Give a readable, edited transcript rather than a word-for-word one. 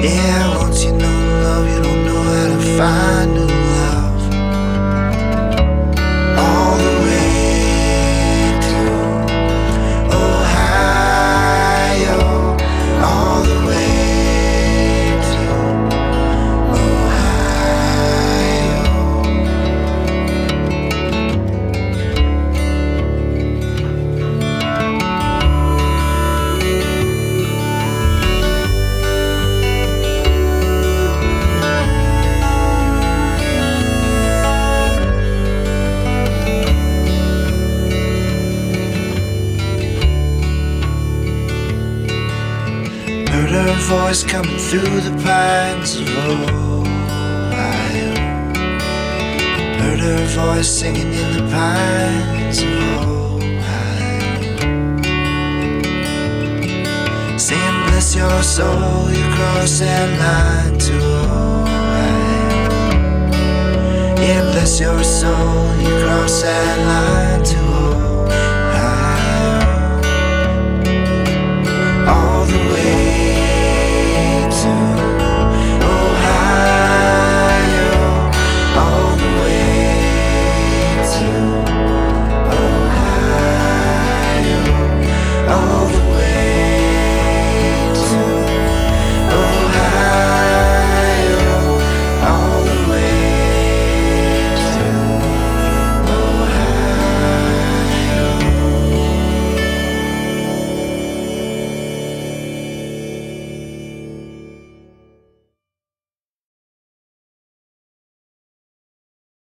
Yeah, once you know love, you don't know how to find new love. All the way to Ohio, all the way to Ohio. Heard her voice coming through the pines of Ohio. Heard her voice singing in the pines of Ohio. Saying, bless your soul, you cross that line to Ohio. Yeah, bless your soul, you cross that line to Ohio.